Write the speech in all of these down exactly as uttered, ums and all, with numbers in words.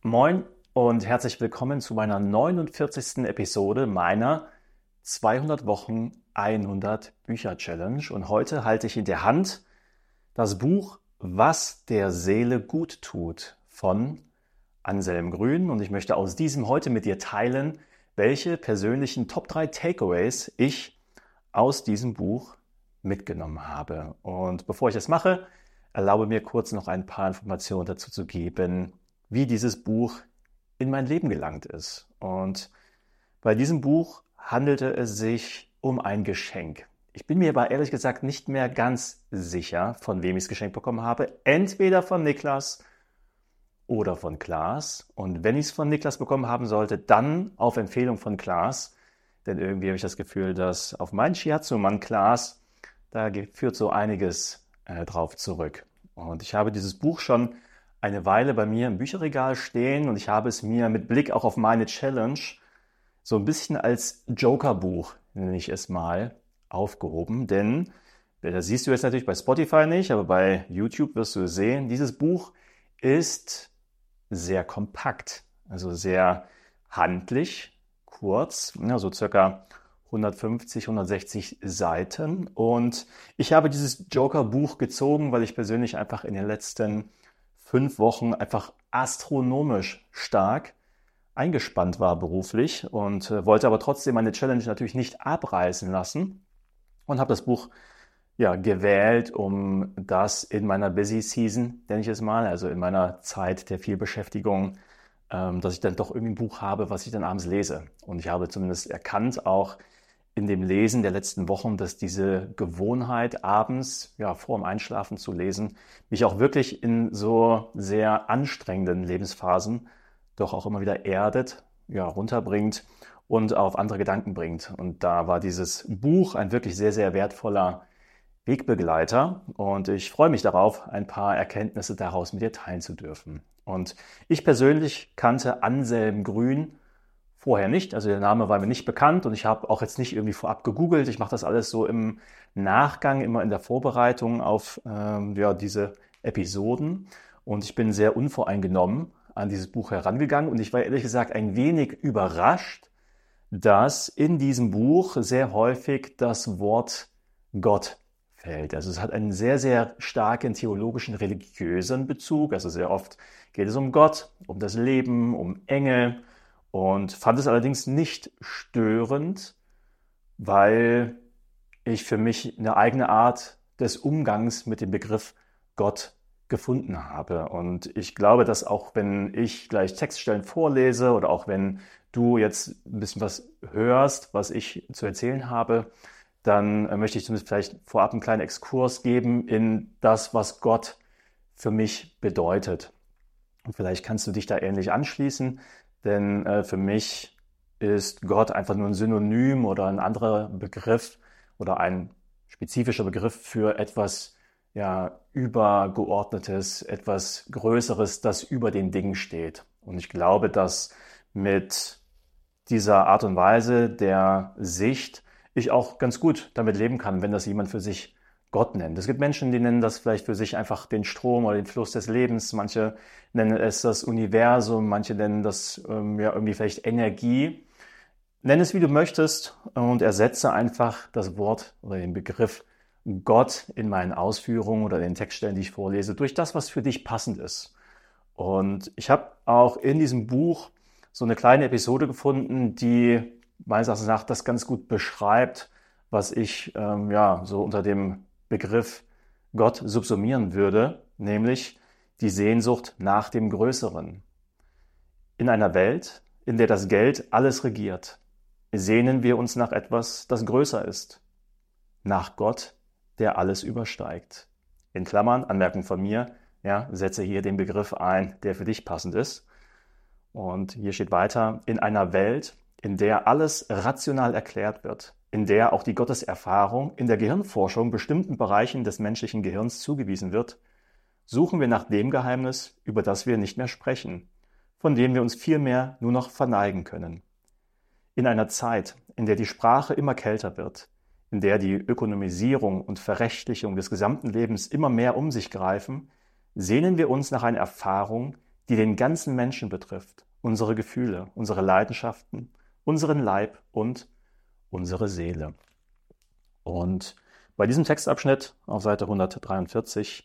Moin und herzlich willkommen zu meiner neunundvierzigsten Episode meiner zweihundert Wochen hundert Bücher Challenge. Und heute halte ich in der Hand das Buch Was der Seele gut tut von Anselm Grün. Und ich möchte aus diesem heute mit dir teilen, welche persönlichen Top drei Takeaways ich aus diesem Buch mitgenommen habe. Und bevor ich das mache, erlaube mir kurz noch ein paar Informationen dazu zu geben, wie dieses Buch in mein Leben gelangt ist. Und bei diesem Buch handelte es sich um ein Geschenk. Ich bin mir aber ehrlich gesagt nicht mehr ganz sicher, von wem ich das Geschenk bekommen habe. Entweder von Niklas oder von Klaas. Und wenn ich es von Niklas bekommen haben sollte, dann auf Empfehlung von Klaas. Denn irgendwie habe ich das Gefühl, dass auf meinen Shiatsu-Mann Klaas, da führt so einiges äh, drauf zurück. Und ich habe dieses Buch schon eine Weile bei mir im Bücherregal stehen und ich habe es mir mit Blick auch auf meine Challenge so ein bisschen als Joker-Buch, nenne ich es mal, aufgehoben. Denn, das siehst du jetzt natürlich bei Spotify nicht, aber bei YouTube wirst du es sehen, dieses Buch ist sehr kompakt, also sehr handlich, kurz, also circa hundertfünfzig, hundertsechzig Seiten. Und ich habe dieses Joker-Buch gezogen, weil ich persönlich einfach in den letzten fünf Wochen einfach astronomisch stark eingespannt war beruflich und äh, wollte aber trotzdem meine Challenge natürlich nicht abreißen lassen und habe das Buch ja gewählt, um das in meiner Busy Season, nenne ich es mal, also in meiner Zeit der Vielbeschäftigung, ähm, dass ich dann doch irgendwie ein Buch habe, was ich dann abends lese. Und ich habe zumindest erkannt, auch in dem Lesen der letzten Wochen, dass diese Gewohnheit, abends ja, vor dem Einschlafen zu lesen, mich auch wirklich in so sehr anstrengenden Lebensphasen doch auch immer wieder erdet, ja, runterbringt und auf andere Gedanken bringt. Und da war dieses Buch ein wirklich sehr, sehr wertvoller Wegbegleiter. Und ich freue mich darauf, ein paar Erkenntnisse daraus mit dir teilen zu dürfen. Und ich persönlich kannte Anselm Grün vorher nicht, also der Name war mir nicht bekannt und ich habe auch jetzt nicht irgendwie vorab gegoogelt. Ich mache das alles so im Nachgang, immer in der Vorbereitung auf ähm, ja, diese Episoden. Und ich bin sehr unvoreingenommen an dieses Buch herangegangen und ich war ehrlich gesagt ein wenig überrascht, dass in diesem Buch sehr häufig das Wort Gott fällt. Also es hat einen sehr, sehr starken theologischen, religiösen Bezug. Also sehr oft geht es um Gott, um das Leben, um Engel. Und fand es allerdings nicht störend, weil ich für mich eine eigene Art des Umgangs mit dem Begriff Gott gefunden habe. Und ich glaube, dass auch wenn ich gleich Textstellen vorlese oder auch wenn du jetzt ein bisschen was hörst, was ich zu erzählen habe, dann möchte ich zumindest vielleicht vorab einen kleinen Exkurs geben in das, was Gott für mich bedeutet. Und vielleicht kannst du dich da ähnlich anschließen. Denn äh, für mich ist Gott einfach nur ein Synonym oder ein anderer Begriff oder ein spezifischer Begriff für etwas ja, Übergeordnetes, etwas Größeres, das über den Dingen steht. Und ich glaube, dass mit dieser Art und Weise der Sicht ich auch ganz gut damit leben kann, wenn das jemand für sich Gott nennt. Es gibt Menschen, die nennen das vielleicht für sich einfach den Strom oder den Fluss des Lebens. Manche nennen es das Universum, manche nennen das ähm, ja irgendwie vielleicht Energie. Nenn es, wie du möchtest und ersetze einfach das Wort oder den Begriff Gott in meinen Ausführungen oder den Textstellen, die ich vorlese, durch das, was für dich passend ist. Und ich habe auch in diesem Buch so eine kleine Episode gefunden, die meines Erachtens nach das ganz gut beschreibt, was ich ähm, ja so unter dem Begriff Gott subsumieren würde, nämlich die Sehnsucht nach dem Größeren. In einer Welt, in der das Geld alles regiert, sehnen wir uns nach etwas, das größer ist. Nach Gott, der alles übersteigt. In Klammern, Anmerkung von mir, ja, setze hier den Begriff ein, der für dich passend ist. Und hier steht weiter, in einer Welt, in der alles rational erklärt wird, in der auch die Gotteserfahrung in der Gehirnforschung bestimmten Bereichen des menschlichen Gehirns zugewiesen wird, suchen wir nach dem Geheimnis, über das wir nicht mehr sprechen, von dem wir uns vielmehr nur noch verneigen können. In einer Zeit, in der die Sprache immer kälter wird, in der die Ökonomisierung und Verrechtlichung des gesamten Lebens immer mehr um sich greifen, sehnen wir uns nach einer Erfahrung, die den ganzen Menschen betrifft, unsere Gefühle, unsere Leidenschaften, unseren Leib und unsere Seele. Und bei diesem Textabschnitt auf Seite hundertdreiundvierzig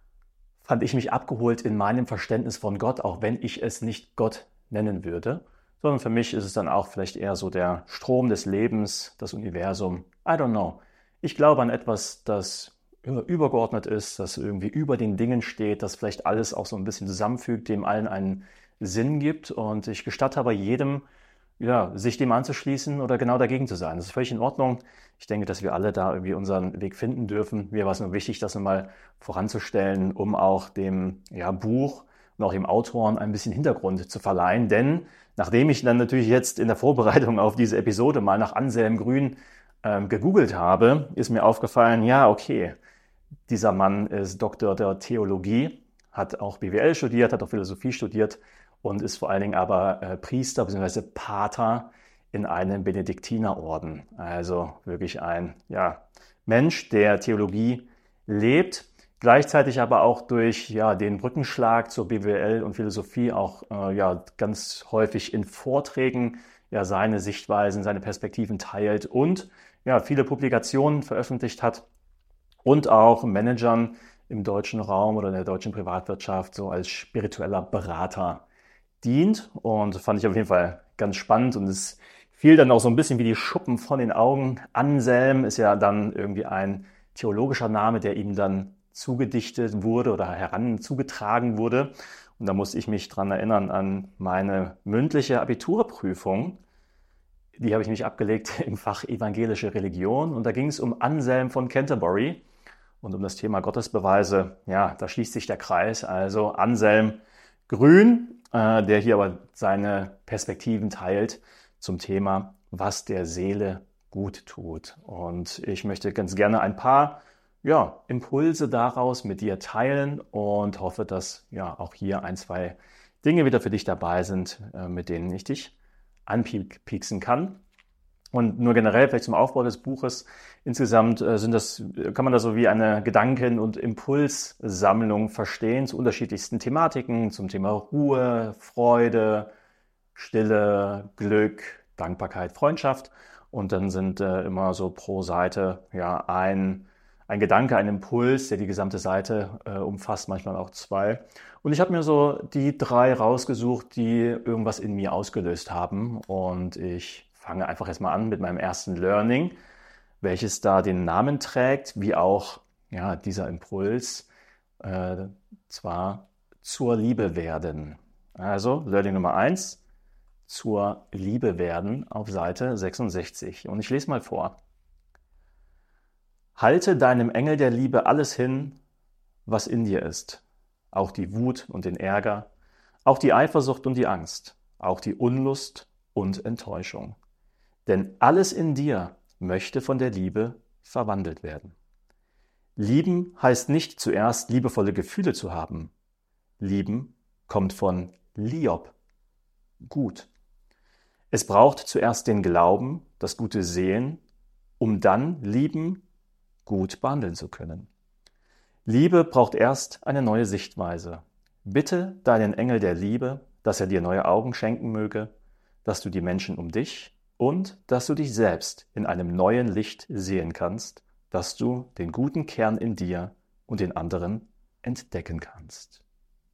fand ich mich abgeholt in meinem Verständnis von Gott, auch wenn ich es nicht Gott nennen würde, sondern für mich ist es dann auch vielleicht eher so der Strom des Lebens, das Universum. I don't know. Ich glaube an etwas, das übergeordnet ist, das irgendwie über den Dingen steht, das vielleicht alles auch so ein bisschen zusammenfügt, dem allen einen Sinn gibt. Und ich gestatte aber jedem, ja, sich dem anzuschließen oder genau dagegen zu sein. Das ist völlig in Ordnung. Ich denke, dass wir alle da irgendwie unseren Weg finden dürfen. Mir war es nur wichtig, das nochmal voranzustellen, um auch dem ja, Buch und auch dem Autoren ein bisschen Hintergrund zu verleihen. Denn nachdem ich dann natürlich jetzt in der Vorbereitung auf diese Episode mal nach Anselm Grün ähm, gegoogelt habe, ist mir aufgefallen, ja, okay, dieser Mann ist Doktor der Theologie, hat auch B W L studiert, hat auch Philosophie studiert und ist vor allen Dingen aber äh, Priester bzw. Pater in einem Benediktinerorden. Also wirklich ein ja, Mensch, der Theologie lebt, gleichzeitig aber auch durch ja, den Brückenschlag zur B W L und Philosophie auch äh, ja, ganz häufig in Vorträgen ja, seine Sichtweisen, seine Perspektiven teilt und ja, viele Publikationen veröffentlicht hat und auch Managern im deutschen Raum oder in der deutschen Privatwirtschaft so als spiritueller Berater dient. Und das fand ich auf jeden Fall ganz spannend und es fiel dann auch so ein bisschen wie die Schuppen von den Augen. Anselm ist ja dann irgendwie ein theologischer Name, der ihm dann zugedichtet wurde oder heranzugetragen wurde. Und da musste ich mich dran erinnern an meine mündliche Abiturprüfung. Die habe ich nämlich abgelegt im Fach Evangelische Religion. Und da ging es um Anselm von Canterbury und um das Thema Gottesbeweise. Ja, da schließt sich der Kreis. Also Anselm Grün, äh, der hier aber seine Perspektiven teilt zum Thema, was der Seele gut tut. Und ich möchte ganz gerne ein paar ja, Impulse daraus mit dir teilen und hoffe, dass ja auch hier ein, zwei Dinge wieder für dich dabei sind, äh, mit denen ich dich anpieksen kann. Und nur generell vielleicht zum Aufbau des Buches. Insgesamt äh, sind das, kann man das so wie eine Gedanken- und Impulssammlung verstehen zu unterschiedlichsten Thematiken, zum Thema Ruhe, Freude, Stille, Glück, Dankbarkeit, Freundschaft. Und dann sind äh, immer so pro Seite ja ein, ein Gedanke, ein Impuls, der die gesamte Seite äh, umfasst, manchmal auch zwei. Und ich habe mir so die drei rausgesucht, die irgendwas in mir ausgelöst haben. Und ich fange einfach erstmal an mit meinem ersten Learning, welches da den Namen trägt, wie auch ja, dieser Impuls, äh, zwar zur Liebe werden. Also Learning Nummer eins, zur Liebe werden auf Seite sechsundsechzig. Und ich lese mal vor. Halte deinem Engel der Liebe alles hin, was in dir ist. Auch die Wut und den Ärger, auch die Eifersucht und die Angst, auch die Unlust und Enttäuschung. Denn alles in dir möchte von der Liebe verwandelt werden. Lieben heißt nicht zuerst liebevolle Gefühle zu haben. Lieben kommt von Liob, gut. Es braucht zuerst den Glauben, das gute Sehen, um dann lieben, gut behandeln zu können. Liebe braucht erst eine neue Sichtweise. Bitte deinen Engel der Liebe, dass er dir neue Augen schenken möge, dass du die Menschen um dich und dass du dich selbst in einem neuen Licht sehen kannst, dass du den guten Kern in dir und den anderen entdecken kannst.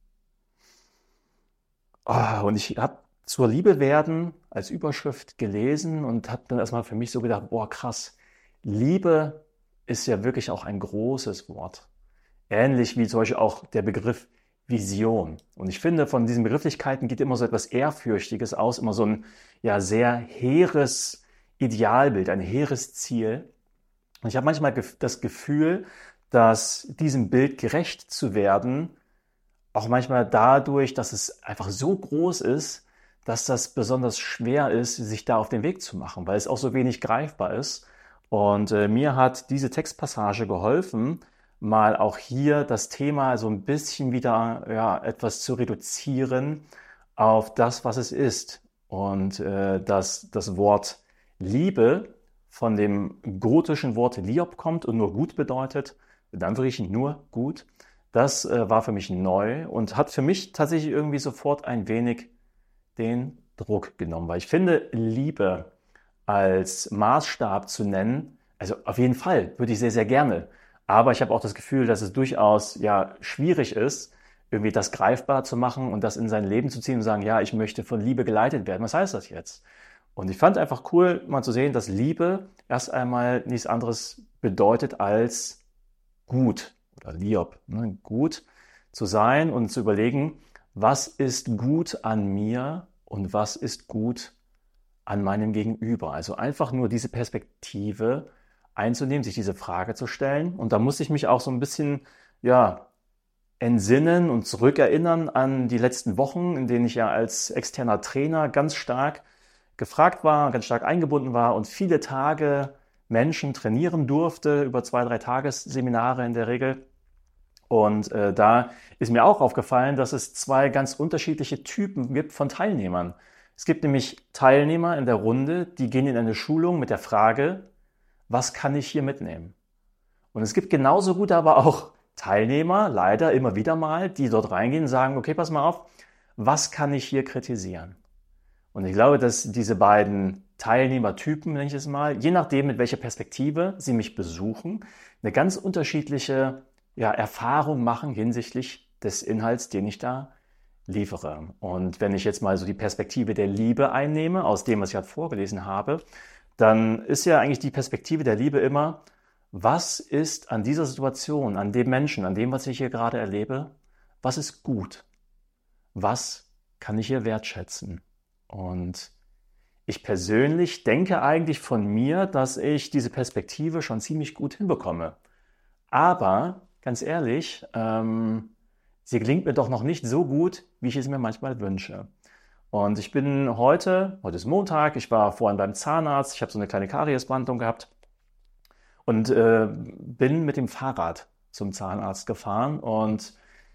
Oh, und ich habe zur Liebe werden als Überschrift gelesen und habe dann erstmal für mich so gedacht, boah krass, Liebe ist ja wirklich auch ein großes Wort. Ähnlich wie zum Beispiel auch der Begriff Vision. Und ich finde, von diesen Begrifflichkeiten geht immer so etwas Ehrfürchtiges aus, immer so ein ja, sehr hehres Idealbild, ein hehres Ziel. Und ich habe manchmal das Gefühl, dass diesem Bild gerecht zu werden, auch manchmal dadurch, dass es einfach so groß ist, dass das besonders schwer ist, sich da auf den Weg zu machen, weil es auch so wenig greifbar ist. Und äh, mir hat diese Textpassage geholfen, mal auch hier das Thema so ein bisschen wieder ja, etwas zu reduzieren auf das, was es ist. Und äh, dass das Wort Liebe von dem gotischen Wort Liob kommt und nur gut bedeutet, dann wirklich nur gut, Das äh, war für mich neu und hat für mich tatsächlich irgendwie sofort ein wenig den Druck genommen, weil ich finde, Liebe als Maßstab zu nennen, also auf jeden Fall würde ich sehr, sehr gerne. Aber ich habe auch das Gefühl, dass es durchaus ja schwierig ist, irgendwie das greifbar zu machen und das in sein Leben zu ziehen und sagen, ja, ich möchte von Liebe geleitet werden. Was heißt das jetzt? Und ich fand einfach cool, mal zu sehen, dass Liebe erst einmal nichts anderes bedeutet als gut oder lieb, ne? Gut zu sein und zu überlegen, was ist gut an mir und was ist gut an meinem Gegenüber. Also einfach nur diese Perspektive einzunehmen, sich diese Frage zu stellen. Und da musste ich mich auch so ein bisschen, ja, entsinnen und zurückerinnern an die letzten Wochen, in denen ich ja als externer Trainer ganz stark gefragt war, ganz stark eingebunden war und viele Tage Menschen trainieren durfte, über zwei, drei Tagesseminare in der Regel. Und äh, da ist mir auch aufgefallen, dass es zwei ganz unterschiedliche Typen gibt von Teilnehmern. Es gibt nämlich Teilnehmer in der Runde, die gehen in eine Schulung mit der Frage, was kann ich hier mitnehmen? Und es gibt genauso gut aber auch Teilnehmer, leider immer wieder mal, die dort reingehen und sagen, okay, pass mal auf, was kann ich hier kritisieren? Und ich glaube, dass diese beiden Teilnehmertypen, nenne ich es mal, je nachdem, mit welcher Perspektive sie mich besuchen, eine ganz unterschiedliche ja, Erfahrung machen hinsichtlich des Inhalts, den ich da liefere. Und wenn ich jetzt mal so die Perspektive der Liebe einnehme, aus dem, was ich gerade vorgelesen habe, dann ist ja eigentlich die Perspektive der Liebe immer, was ist an dieser Situation, an dem Menschen, an dem, was ich hier gerade erlebe, was ist gut? Was kann ich hier wertschätzen? Und ich persönlich denke eigentlich von mir, dass ich diese Perspektive schon ziemlich gut hinbekomme. Aber ganz ehrlich, ähm, sie gelingt mir doch noch nicht so gut, wie ich es mir manchmal wünsche. Und ich bin heute, heute ist Montag, ich war vorhin beim Zahnarzt, ich habe so eine kleine Kariesbehandlung gehabt und äh, bin mit dem Fahrrad zum Zahnarzt gefahren und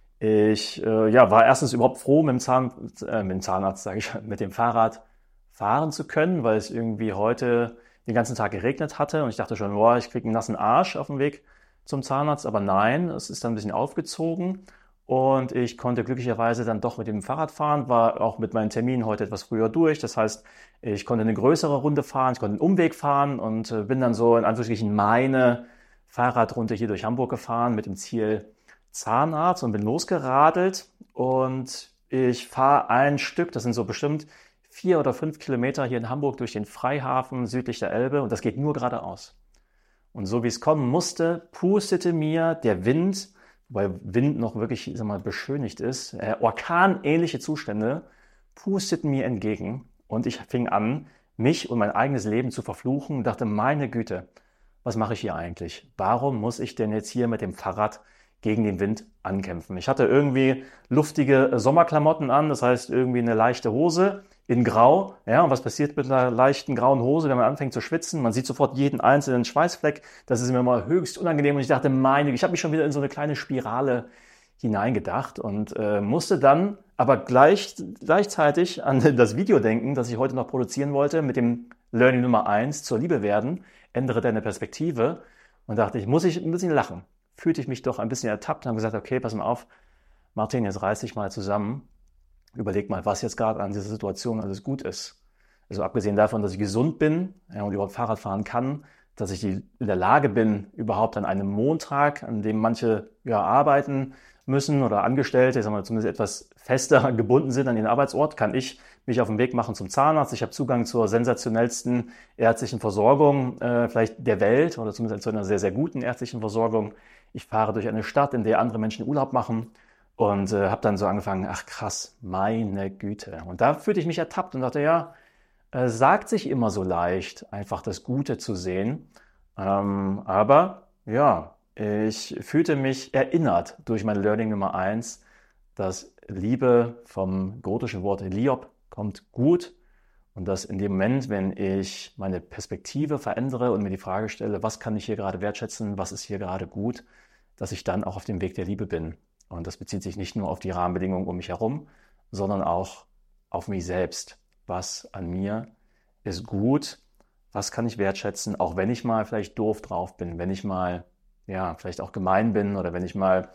ich äh, ja, war erstens überhaupt froh, mit dem, Zahn, äh, mit dem Zahnarzt, sage ich, mit dem Fahrrad fahren zu können, weil es irgendwie heute den ganzen Tag geregnet hatte und ich dachte schon, boah, ich kriege einen nassen Arsch auf dem Weg zum Zahnarzt, aber nein, es ist dann ein bisschen aufgezogen und ich konnte glücklicherweise dann doch mit dem Fahrrad fahren, war auch mit meinen Terminen heute etwas früher durch. Das heißt, ich konnte eine größere Runde fahren, ich konnte einen Umweg fahren und äh, bin dann so in Anführungsstrichen meine Fahrradrunde hier durch Hamburg gefahren mit dem Ziel Zahnarzt und bin losgeradelt und ich fahre ein Stück, das sind so bestimmt vier oder fünf Kilometer hier in Hamburg durch den Freihafen südlich der Elbe und das geht nur geradeaus. Und so wie es kommen musste, pustete mir der Wind, wobei Wind noch wirklich, sag mal, beschönigt ist, äh, orkanähnliche Zustände, pusteten mir entgegen und ich fing an, mich und mein eigenes Leben zu verfluchen und dachte, meine Güte, was mache ich hier eigentlich? Warum muss ich denn jetzt hier mit dem Fahrrad gegen den Wind ankämpfen? Ich hatte irgendwie luftige Sommerklamotten an, das heißt irgendwie eine leichte Hose in Grau. Ja, und was passiert mit einer leichten grauen Hose, wenn man anfängt zu schwitzen? Man sieht sofort jeden einzelnen Schweißfleck. Das ist mir mal höchst unangenehm und ich dachte, meine, ich habe mich schon wieder in so eine kleine Spirale hineingedacht und äh, musste dann aber gleich, gleichzeitig an das Video denken, das ich heute noch produzieren wollte mit dem Learning Nummer eins zur Liebe werden, ändere deine Perspektive und dachte ich, muss ich ein bisschen lachen. Fühlte ich mich doch ein bisschen ertappt und habe gesagt, okay, pass mal auf, Martin, jetzt reiß dich mal zusammen. Überleg mal, was jetzt gerade an dieser Situation alles gut ist. Also abgesehen davon, dass ich gesund bin ja, und überhaupt Fahrrad fahren kann, dass ich in der Lage bin, überhaupt an einem Montag, an dem manche ja, arbeiten müssen oder Angestellte, sagen wir zumindest etwas fester gebunden sind an ihren Arbeitsort, kann ich mich auf den Weg machen zum Zahnarzt. Ich habe Zugang zur sensationellsten ärztlichen Versorgung äh, vielleicht der Welt oder zumindest zu einer sehr, sehr guten ärztlichen Versorgung. Ich fahre durch eine Stadt, in der andere Menschen Urlaub machen und äh, habe dann so angefangen, ach krass, meine Güte. Und da fühlte ich mich ertappt und dachte, ja, äh, sagt sich immer so leicht, einfach das Gute zu sehen. Ähm, aber ja, ich fühlte mich erinnert durch mein Learning Nummer eins, dass Liebe vom gotischen Wort Lieb kommt gut und dass in dem Moment, wenn ich meine Perspektive verändere und mir die Frage stelle, was kann ich hier gerade wertschätzen, was ist hier gerade gut, dass ich dann auch auf dem Weg der Liebe bin. Und das bezieht sich nicht nur auf die Rahmenbedingungen um mich herum, sondern auch auf mich selbst. Was an mir ist gut, was kann ich wertschätzen, auch wenn ich mal vielleicht doof drauf bin, wenn ich mal ja vielleicht auch gemein bin oder wenn ich mal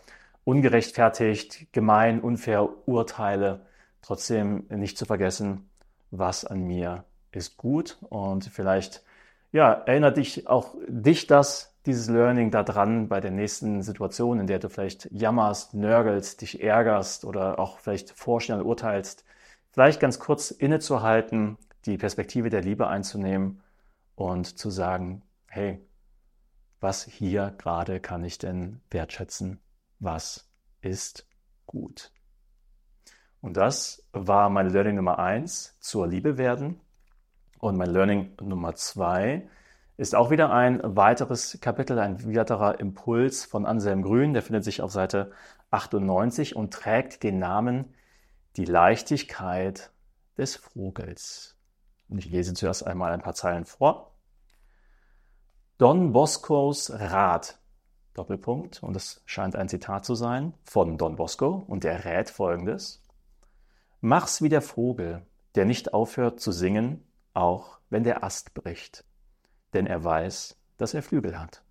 ungerechtfertigt, gemein, unfair urteile, trotzdem nicht zu vergessen, was an mir ist gut. Und vielleicht ja, erinnert dich auch dich das, dieses Learning daran bei der nächsten Situation, in der du vielleicht jammerst, nörgelst, dich ärgerst oder auch vielleicht vorschnell urteilst, vielleicht ganz kurz innezuhalten, die Perspektive der Liebe einzunehmen und zu sagen, hey, was hier gerade kann ich denn wertschätzen? Was ist gut? Und das war mein Learning Nummer eins, zur Liebe werden. Und mein Learning Nummer zwei ist auch wieder ein weiteres Kapitel, ein weiterer Impuls von Anselm Grün. Der findet sich auf Seite achtundneunzig und trägt den Namen Die Leichtigkeit des Vogels. Und ich lese zuerst einmal ein paar Zeilen vor. Don Boscos Rat, Doppelpunkt, und es scheint ein Zitat zu sein von Don Bosco, und der rät Folgendes: Mach's wie der Vogel, der nicht aufhört zu singen, auch wenn der Ast bricht, denn er weiß, dass er Flügel hat.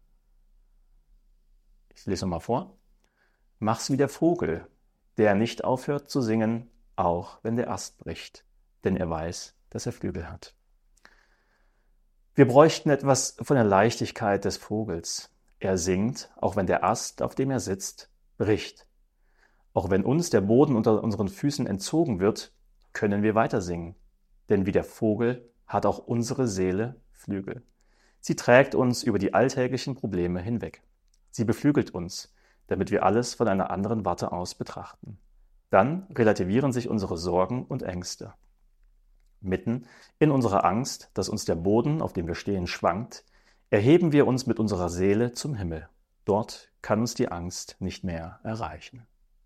Ich lese nochmal vor. Mach's wie der Vogel, der nicht aufhört zu singen, auch wenn der Ast bricht, denn er weiß, dass er Flügel hat. Wir bräuchten etwas von der Leichtigkeit des Vogels. Er singt, auch wenn der Ast, auf dem er sitzt, bricht. Auch wenn uns der Boden unter unseren Füßen entzogen wird, können wir weiter singen. Denn wie der Vogel hat auch unsere Seele Flügel. Sie trägt uns über die alltäglichen Probleme hinweg. Sie beflügelt uns, damit wir alles von einer anderen Warte aus betrachten. Dann relativieren sich unsere Sorgen und Ängste. Mitten in unserer Angst, dass uns der Boden, auf dem wir stehen, schwankt, erheben wir uns mit unserer Seele zum Himmel. Dort kann uns die Angst nicht mehr erreichen.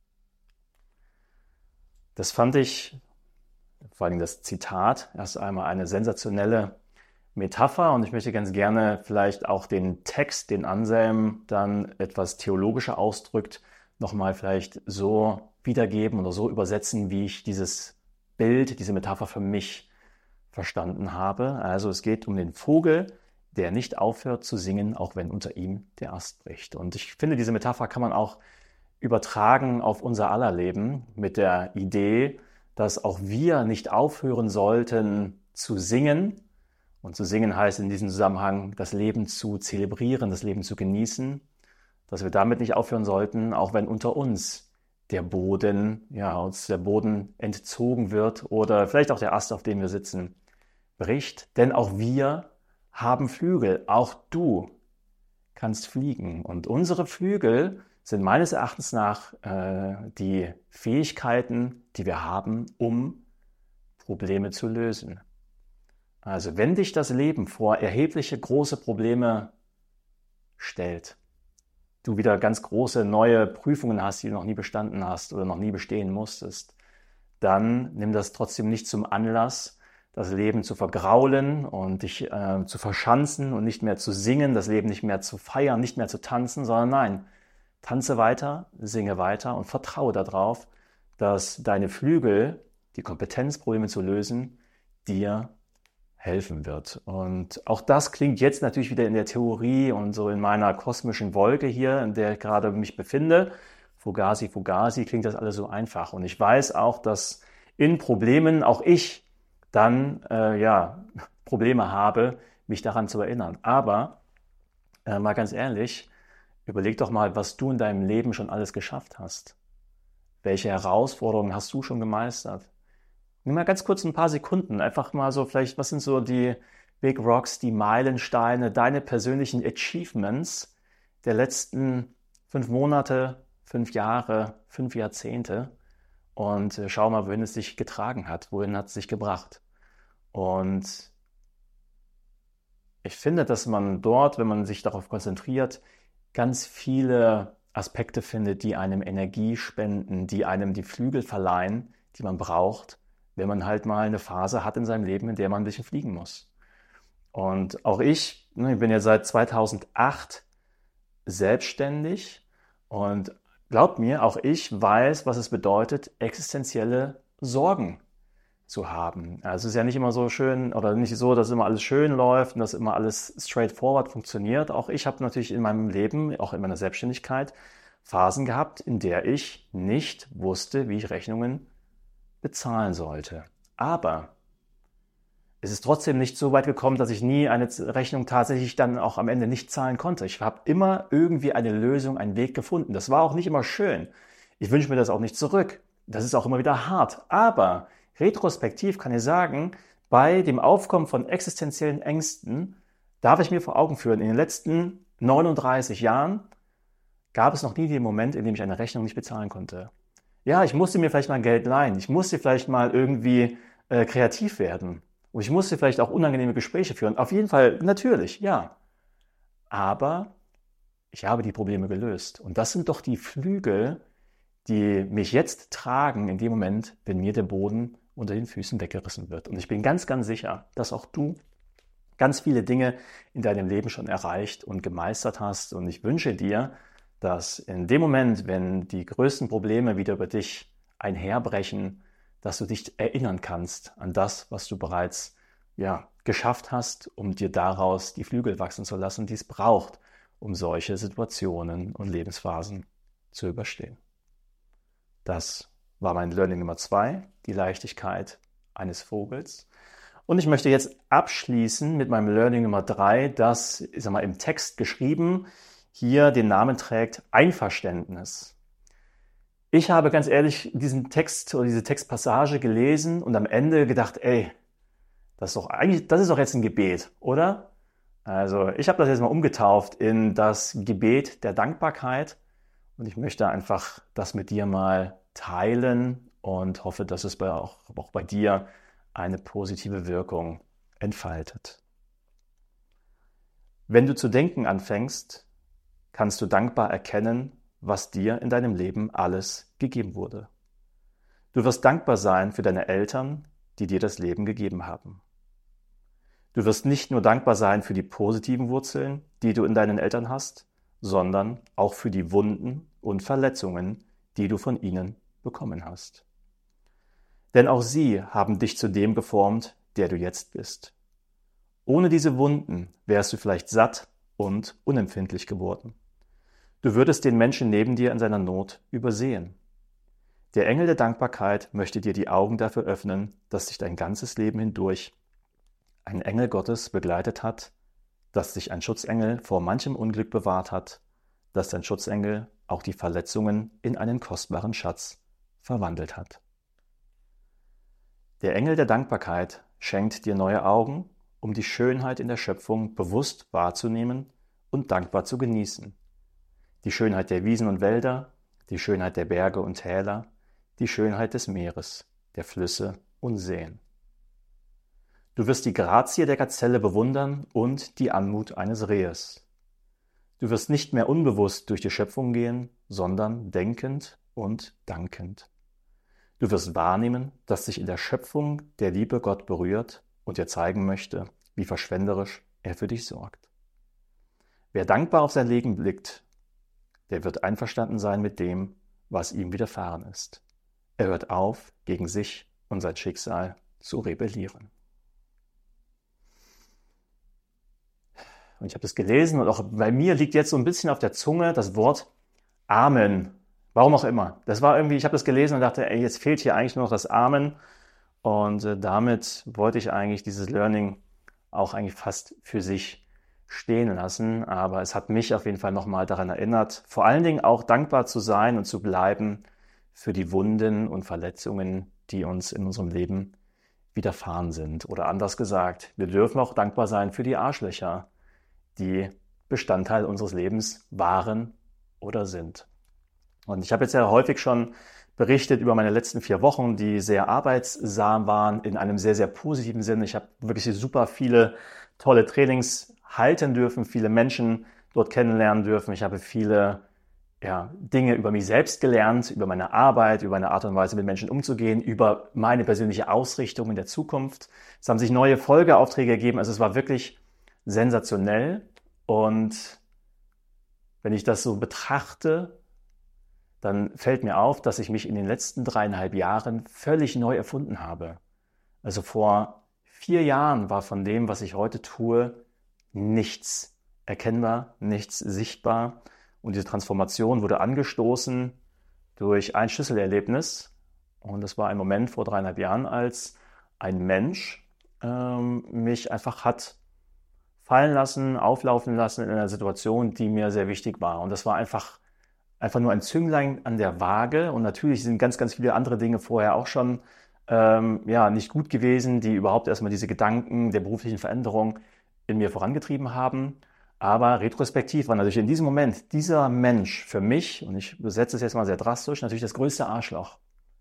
Das fand ich, vor allem das Zitat, erst einmal eine sensationelle Metapher, und ich möchte ganz gerne vielleicht auch den Text, den Anselm dann etwas theologischer ausdrückt, nochmal vielleicht so wiedergeben oder so übersetzen, wie ich dieses Bild, diese Metapher für mich verstanden habe. Also es geht um den Vogel, der nicht aufhört zu singen, auch wenn unter ihm der Ast bricht. Und ich finde, diese Metapher kann man auch übertragen auf unser aller Leben mit der Idee, dass auch wir nicht aufhören sollten zu singen. Und zu singen heißt in diesem Zusammenhang, das Leben zu zelebrieren, das Leben zu genießen, dass wir damit nicht aufhören sollten, auch wenn unter uns der Boden, ja, uns der Boden entzogen wird oder vielleicht auch der Ast, auf dem wir sitzen, bricht. Denn auch wir haben Flügel, auch du kannst fliegen. Und unsere Flügel sind meines Erachtens nach äh, die Fähigkeiten, die wir haben, um Probleme zu lösen. Also wenn dich das Leben vor erhebliche große Probleme stellt, du wieder ganz große neue Prüfungen hast, die du noch nie bestanden hast oder noch nie bestehen musstest, dann nimm das trotzdem nicht zum Anlass, das Leben zu vergraulen und dich äh, zu verschanzen und nicht mehr zu singen, das Leben nicht mehr zu feiern, nicht mehr zu tanzen, sondern nein, tanze weiter, singe weiter und vertraue darauf, dass deine Flügel, die Kompetenz, Probleme zu lösen, dir helfen wird. Und auch das klingt jetzt natürlich wieder in der Theorie und so in meiner kosmischen Wolke hier, in der ich gerade mich befinde. Fugazi, Fugazi, klingt das alles so einfach. Und ich weiß auch, dass in Problemen auch ich dann äh, ja Probleme habe, mich daran zu erinnern. Aber äh, mal ganz ehrlich, überleg doch mal, was du in deinem Leben schon alles geschafft hast. Welche Herausforderungen hast du schon gemeistert? Nimm mal ganz kurz ein paar Sekunden, einfach mal so vielleicht, was sind so die Big Rocks, die Meilensteine, deine persönlichen Achievements der letzten fünf Monate, fünf Jahre, fünf Jahrzehnte, und äh, schau mal, wohin es dich getragen hat, wohin hat es dich gebracht. Und ich finde, dass man dort, wenn man sich darauf konzentriert, ganz viele Aspekte findet, die einem Energie spenden, die einem die Flügel verleihen, die man braucht, wenn man halt mal eine Phase hat in seinem Leben, in der man ein bisschen fliegen muss. Und auch ich, ne, ich bin ja seit zweitausendacht selbstständig, und glaubt mir, auch ich weiß, was es bedeutet, existenzielle Sorgen zu haben. Also es ist ja nicht immer so schön oder nicht so, dass immer alles schön läuft und dass immer alles straightforward funktioniert. Auch ich habe natürlich in meinem Leben, auch in meiner Selbstständigkeit, Phasen gehabt, in der ich nicht wusste, wie ich Rechnungen bezahlen sollte. Aber es ist trotzdem nicht so weit gekommen, dass ich nie eine Rechnung tatsächlich dann auch am Ende nicht zahlen konnte. Ich habe immer irgendwie eine Lösung, einen Weg gefunden. Das war auch nicht immer schön. Ich wünsche mir das auch nicht zurück. Das ist auch immer wieder hart. Aber retrospektiv kann ich sagen, bei dem Aufkommen von existenziellen Ängsten darf ich mir vor Augen führen, in den letzten neununddreißig Jahren gab es noch nie den Moment, in dem ich eine Rechnung nicht bezahlen konnte. Ja, ich musste mir vielleicht mal Geld leihen. Ich musste vielleicht mal irgendwie äh, kreativ werden. Und ich musste vielleicht auch unangenehme Gespräche führen. Auf jeden Fall, natürlich, ja. Aber ich habe die Probleme gelöst. Und das sind doch die Flügel, die mich jetzt tragen in dem Moment, wenn mir der Boden unter den Füßen weggerissen wird. Und ich bin ganz, ganz sicher, dass auch du ganz viele Dinge in deinem Leben schon erreicht und gemeistert hast. Und ich wünsche dir, dass in dem Moment, wenn die größten Probleme wieder über dich einherbrechen, dass du dich erinnern kannst an das, was du bereits ja, geschafft hast, um dir daraus die Flügel wachsen zu lassen, die es braucht, um solche Situationen und Lebensphasen zu überstehen. Das war mein Learning Nummer zwei, die Leichtigkeit eines Vogels. Und ich möchte jetzt abschließen mit meinem Learning Nummer drei, das, ich sag mal, im Text geschrieben, hier den Namen trägt Einverständnis. Ich habe ganz ehrlich diesen Text oder diese Textpassage gelesen und am Ende gedacht, ey, das ist doch eigentlich, das ist doch jetzt ein Gebet, oder? Also ich habe das jetzt mal umgetauft in das Gebet der Dankbarkeit und ich möchte einfach das mit dir mal teilen und hoffe, dass es bei auch, auch bei dir eine positive Wirkung entfaltet. Wenn du zu denken anfängst, kannst du dankbar erkennen, was dir in deinem Leben alles gegeben wurde. Du wirst dankbar sein für deine Eltern, die dir das Leben gegeben haben. Du wirst nicht nur dankbar sein für die positiven Wurzeln, die du in deinen Eltern hast, sondern auch für die Wunden und Verletzungen, die du von ihnen bekommen hast. Denn auch sie haben dich zu dem geformt, der du jetzt bist. Ohne diese Wunden wärst du vielleicht satt und unempfindlich geworden. Du würdest den Menschen neben dir in seiner Not übersehen. Der Engel der Dankbarkeit möchte dir die Augen dafür öffnen, dass dich dein ganzes Leben hindurch ein Engel Gottes begleitet hat, dass dich ein Schutzengel vor manchem Unglück bewahrt hat, dass dein Schutzengel auch die Verletzungen in einen kostbaren Schatz verwandelt hat. Der Engel der Dankbarkeit schenkt dir neue Augen, um die Schönheit in der Schöpfung bewusst wahrzunehmen und dankbar zu genießen. Die Schönheit der Wiesen und Wälder, die Schönheit der Berge und Täler, die Schönheit des Meeres, der Flüsse und Seen. Du wirst die Grazie der Gazelle bewundern und die Anmut eines Rehes. Du wirst nicht mehr unbewusst durch die Schöpfung gehen, sondern denkend und dankend. Du wirst wahrnehmen, dass sich in der Schöpfung der liebe Gott berührt und dir zeigen möchte, wie verschwenderisch er für dich sorgt. Wer dankbar auf sein Leben blickt, der wird einverstanden sein mit dem, was ihm widerfahren ist. Er hört auf, gegen sich und sein Schicksal zu rebellieren. Und ich habe das gelesen und auch bei mir liegt jetzt so ein bisschen auf der Zunge das Wort Amen. Warum auch immer. Das war irgendwie, ich habe das gelesen und dachte, ey, jetzt fehlt hier eigentlich nur noch das Amen. Und äh, damit wollte ich eigentlich dieses Learning auch eigentlich fast für sich stehen lassen. Aber es hat mich auf jeden Fall nochmal daran erinnert, vor allen Dingen auch dankbar zu sein und zu bleiben für die Wunden und Verletzungen, die uns in unserem Leben widerfahren sind. Oder anders gesagt, wir dürfen auch dankbar sein für die Arschlöcher, die Bestandteil unseres Lebens waren oder sind. Und ich habe jetzt ja häufig schon berichtet über meine letzten vier Wochen, die sehr arbeitsam waren, in einem sehr, sehr positiven Sinn. Ich habe wirklich super viele tolle Trainings halten dürfen, viele Menschen dort kennenlernen dürfen. Ich habe viele ja, Dinge über mich selbst gelernt, über meine Arbeit, über meine Art und Weise, mit Menschen umzugehen, über meine persönliche Ausrichtung in der Zukunft. Es haben sich neue Folgeaufträge ergeben. Also es war wirklich sensationell. Und wenn ich das so betrachte, dann fällt mir auf, dass ich mich in den letzten dreieinhalb Jahren völlig neu erfunden habe. Also vor vier Jahren war von dem, was ich heute tue, nichts erkennbar, nichts sichtbar. Und diese Transformation wurde angestoßen durch ein Schlüsselerlebnis. Und das war ein Moment vor dreieinhalb Jahren, als ein Mensch ähm, mich einfach hat fallen lassen, auflaufen lassen in einer Situation, die mir sehr wichtig war. Und das war einfach, einfach nur ein Zünglein an der Waage. Und natürlich sind ganz, ganz viele andere Dinge vorher auch schon ähm, ja, nicht gut gewesen, die überhaupt erstmal diese Gedanken der beruflichen Veränderung in mir vorangetrieben haben. Aber retrospektiv war natürlich in diesem Moment dieser Mensch für mich, und ich besetze es jetzt mal sehr drastisch, natürlich das größte Arschloch.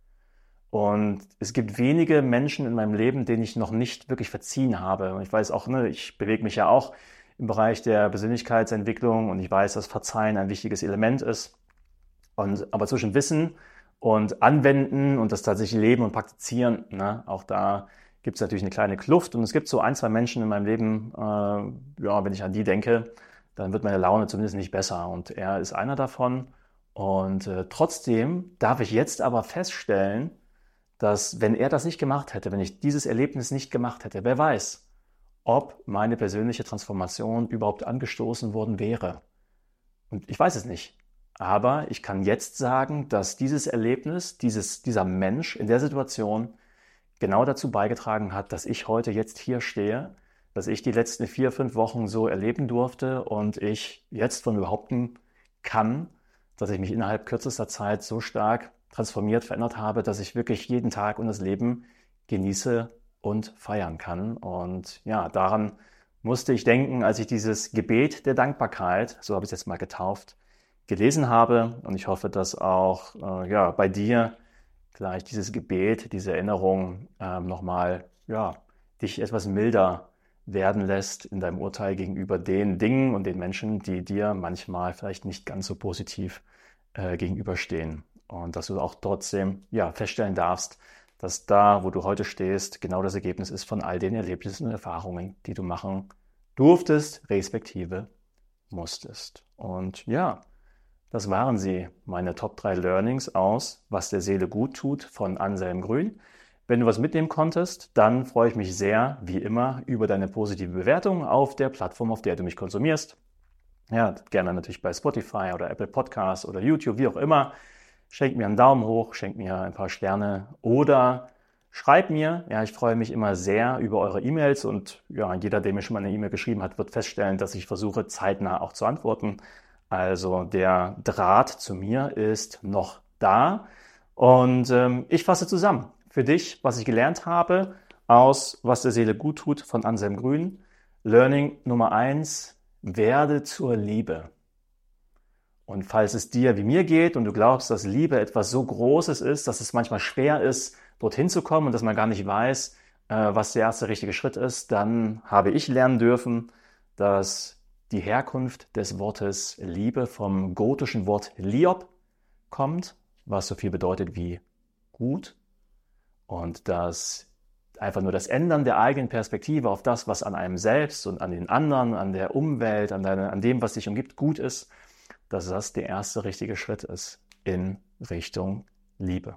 Und es gibt wenige Menschen in meinem Leben, denen ich noch nicht wirklich verziehen habe. Und ich weiß auch, ne, ich bewege mich ja auch im Bereich der Persönlichkeitsentwicklung und ich weiß, dass Verzeihen ein wichtiges Element ist. Und, aber zwischen Wissen und Anwenden und das tatsächlich Leben und Praktizieren, ne, auch da gibt es natürlich eine kleine Kluft. Und es gibt so ein, zwei Menschen in meinem Leben, äh, ja, wenn ich an die denke, dann wird meine Laune zumindest nicht besser. Und er ist einer davon. Und äh, trotzdem darf ich jetzt aber feststellen, dass wenn er das nicht gemacht hätte, wenn ich dieses Erlebnis nicht gemacht hätte, wer weiß, ob meine persönliche Transformation überhaupt angestoßen worden wäre. Und ich weiß es nicht. Aber ich kann jetzt sagen, dass dieses Erlebnis, dieses, dieser Mensch in der Situation genau dazu beigetragen hat, dass ich heute jetzt hier stehe, dass ich die letzten vier, fünf Wochen so erleben durfte und ich jetzt von behaupten kann, dass ich mich innerhalb kürzester Zeit so stark transformiert, verändert habe, dass ich wirklich jeden Tag und das Leben genieße und feiern kann. Und ja, daran musste ich denken, als ich dieses Gebet der Dankbarkeit, so habe ich es jetzt mal getauft, gelesen habe. Und ich hoffe, dass auch äh, ja, bei dir gleich dieses Gebet, diese Erinnerung äh, nochmal ja, dich etwas milder werden lässt in deinem Urteil gegenüber den Dingen und den Menschen, die dir manchmal vielleicht nicht ganz so positiv äh, gegenüberstehen. Und dass du auch trotzdem ja, feststellen darfst, dass da, wo du heute stehst, genau das Ergebnis ist von all den Erlebnissen und Erfahrungen, die du machen durftest, respektive musstest. Und ja, das waren sie, meine Top drei Learnings aus Was der Seele gut tut von Anselm Grün. Wenn du was mitnehmen konntest, dann freue ich mich sehr, wie immer, über deine positive Bewertung auf der Plattform, auf der du mich konsumierst. Ja, gerne natürlich bei Spotify oder Apple Podcasts oder YouTube, wie auch immer. Schenk mir einen Daumen hoch, schenk mir ein paar Sterne oder schreib mir. Ja, ich freue mich immer sehr über eure E-Mails und ja, jeder, der mir schon mal eine E-Mail geschrieben hat, wird feststellen, dass ich versuche, zeitnah auch zu antworten. Also der Draht zu mir ist noch da und ähm, ich fasse zusammen für dich, was ich gelernt habe aus Was der Seele gut tut von Anselm Grün. Learning Nummer eins, werde zur Liebe. Und falls es dir wie mir geht und du glaubst, dass Liebe etwas so Großes ist, dass es manchmal schwer ist, dorthin zu kommen und dass man gar nicht weiß, was der erste richtige Schritt ist, dann habe ich lernen dürfen, dass die Herkunft des Wortes Liebe vom gotischen Wort Liob kommt, was so viel bedeutet wie gut. Und dass einfach nur das Ändern der eigenen Perspektive auf das, was an einem selbst und an den anderen, an der Umwelt, an, deine, an dem, was dich umgibt, gut ist, dass das der erste richtige Schritt ist in Richtung Liebe.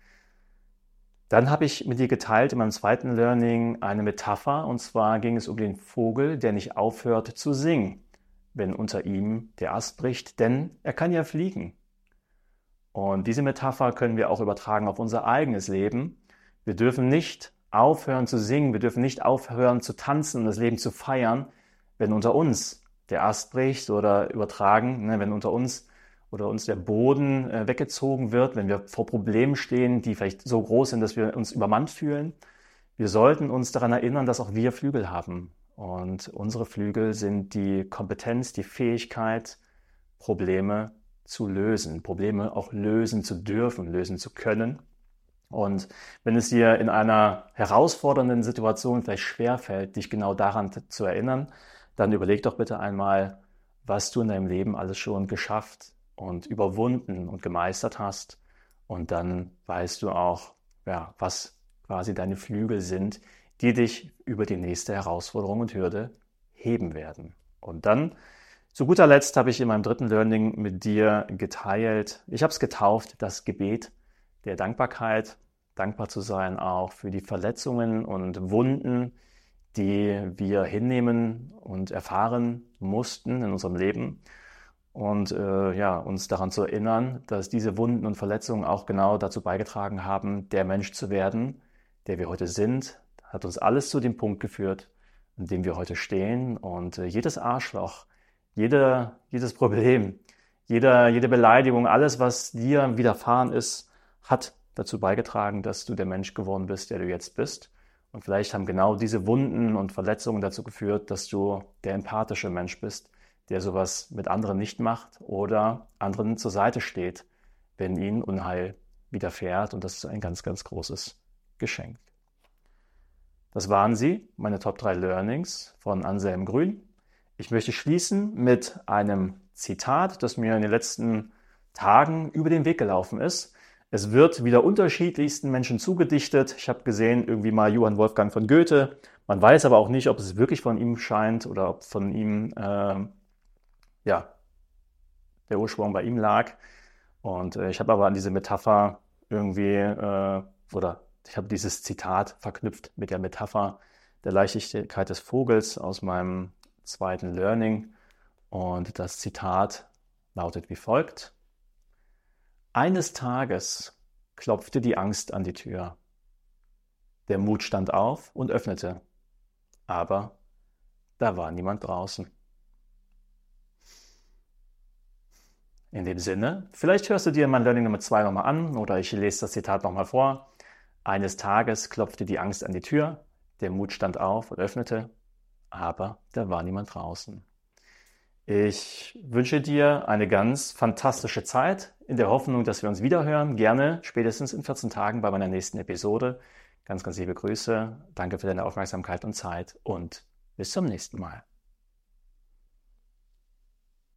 Dann habe ich mit dir geteilt in meinem zweiten Learning eine Metapher, und zwar ging es um den Vogel, der nicht aufhört zu singen, wenn unter ihm der Ast bricht, denn er kann ja fliegen. Und diese Metapher können wir auch übertragen auf unser eigenes Leben. Wir dürfen nicht aufhören zu singen, wir dürfen nicht aufhören zu tanzen und das Leben zu feiern, wenn unter uns der Ast bricht oder übertragen, ne, wenn unter uns oder uns der Boden äh, weggezogen wird, wenn wir vor Problemen stehen, die vielleicht so groß sind, dass wir uns übermannt fühlen. Wir sollten uns daran erinnern, dass auch wir Flügel haben. Und unsere Flügel sind die Kompetenz, die Fähigkeit, Probleme zu lösen, Probleme auch lösen zu dürfen, lösen zu können. Und wenn es dir in einer herausfordernden Situation vielleicht schwerfällt, dich genau daran zu erinnern, dann überleg doch bitte einmal, was du in deinem Leben alles schon geschafft und überwunden und gemeistert hast. Und dann weißt du auch, ja, was quasi deine Flügel sind, die dich über die nächste Herausforderung und Hürde heben werden. Und dann, zu guter Letzt, habe ich in meinem dritten Learning mit dir geteilt, ich habe es getauft, das Gebet der Dankbarkeit, dankbar zu sein auch für die Verletzungen und Wunden, die wir hinnehmen und erfahren mussten in unserem Leben. und äh, ja, uns daran zu erinnern, dass diese Wunden und Verletzungen auch genau dazu beigetragen haben, der Mensch zu werden, der wir heute sind. Hat uns alles zu dem Punkt geführt, an dem wir heute stehen. Und äh, jedes Arschloch, jede, jedes Problem, jede, jede Beleidigung, alles, was dir widerfahren ist, hat dazu beigetragen, dass du der Mensch geworden bist, der du jetzt bist. Und vielleicht haben genau diese Wunden und Verletzungen dazu geführt, dass du der empathische Mensch bist, der sowas mit anderen nicht macht oder anderen zur Seite steht, wenn ihnen Unheil widerfährt. Und das ist ein ganz, ganz großes Geschenk. Das waren sie, meine Top drei Learnings von Anselm Grün. Ich möchte schließen mit einem Zitat, das mir in den letzten Tagen über den Weg gelaufen ist. Es wird wieder unterschiedlichsten Menschen zugedichtet. Ich habe gesehen, irgendwie mal Johann Wolfgang von Goethe. Man weiß aber auch nicht, ob es wirklich von ihm scheint oder ob von ihm äh, ja, der Ursprung bei ihm lag. Und äh, ich habe aber an diese Metapher irgendwie, äh, oder ich habe dieses Zitat verknüpft mit der Metapher der Leichtigkeit des Vogels aus meinem zweiten Learning. Und das Zitat lautet wie folgt. Eines Tages klopfte die Angst an die Tür. Der Mut stand auf und öffnete, aber da war niemand draußen. In dem Sinne, vielleicht hörst du dir mein Learning Nummer zwei nochmal an oder ich lese das Zitat nochmal vor. Eines Tages klopfte die Angst an die Tür, der Mut stand auf und öffnete, aber da war niemand draußen. Ich wünsche dir eine ganz fantastische Zeit in der Hoffnung, dass wir uns wiederhören. Gerne spätestens in vierzehn Tagen bei meiner nächsten Episode. Ganz, ganz liebe Grüße. Danke für deine Aufmerksamkeit und Zeit und bis zum nächsten Mal.